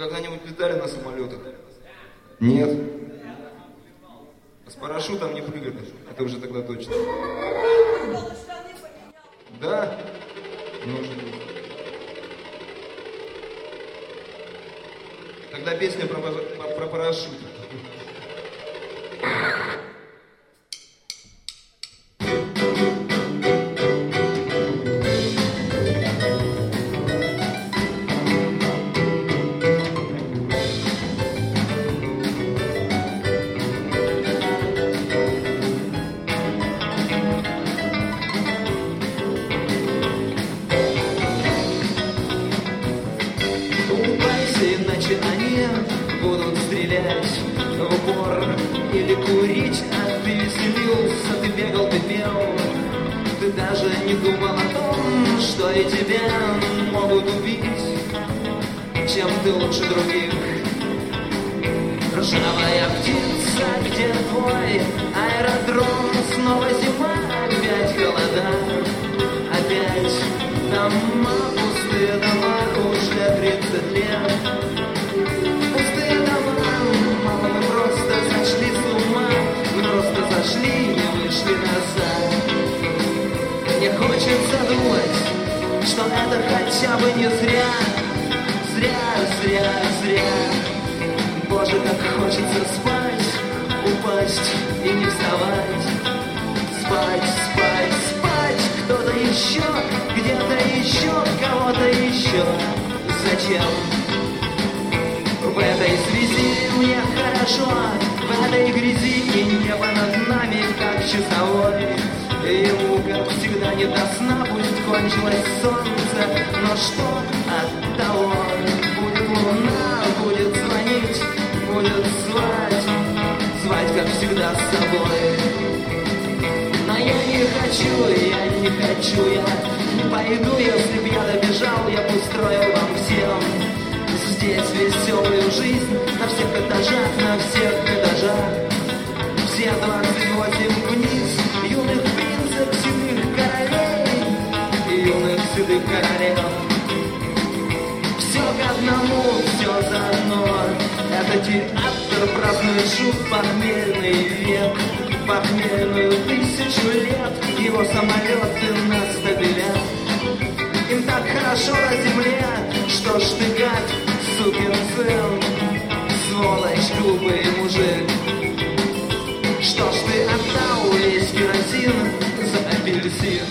когда-нибудь летали на самолетах? Нет. С парашютом не прыгали. Это уже тогда точно. Да? Может быть. Тогда песня про парашют. Или курить, а ты веселился, ты бегал, ты пел. Ты даже не думал о том, что и тебя могут убить, чем ты лучше других. Ржавая птица, где твой аэродром? Снова зима, опять холода, опять дома, пустые дома, уже 30 лет. Пустые дома, мама, мы просто сошли с ума, мы просто зашли и вышли назад. Мне хочется думать, что это хотя бы не зря, зря. Боже, как хочется спать, упасть и не вставать. Спать, кто-то еще, где-то еще, кого-то еще. Зачем? В этой связи мне хорошо, в этой грязи и небо над нами, как часовой. Ему, как всегда, не до сна, пусть кончилось солнце, но что от того? Будет луна, будет звонить, будет звать, как всегда, с собой. Но я не хочу, я не пойду, если б я добежал, я бы устроил вам всем здесь веселую жизнь, на всех этажах, все 28 вниз, юных принцев, седых королей и юных седых королев. Все к одному, все заодно, это театр празднует шут, похмельный век, похмельную 1000 лет, его самолеты на стабилях. Им так хорошо на земле, что ж ты, гад, сукин сын, сволочь, глупый мужик. Что ж ты отдал весь керосин за апельсин?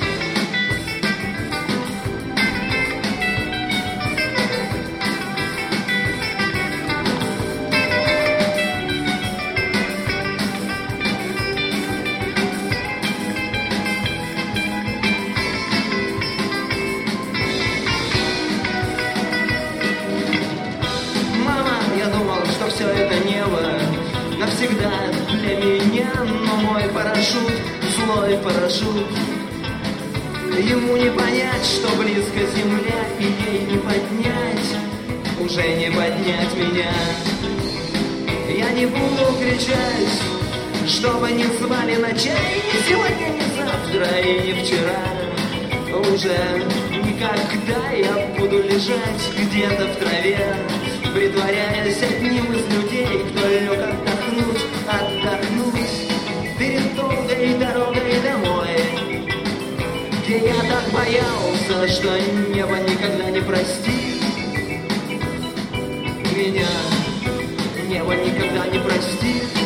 Все это небо навсегда для меня, но мой парашют, злой парашют, ему не понять, что близко земля, и ей не поднять, уже не поднять меня. Я не буду кричать, чтобы не звали на чай, ни сегодня, ни завтра и не вчера. Уже никогда я буду лежать где-то в траве, притворяясь одним из людей, кто лег отдохнуть перед долгой дорогой домой, где я так боялся, что небо никогда не простит меня, небо никогда не простит.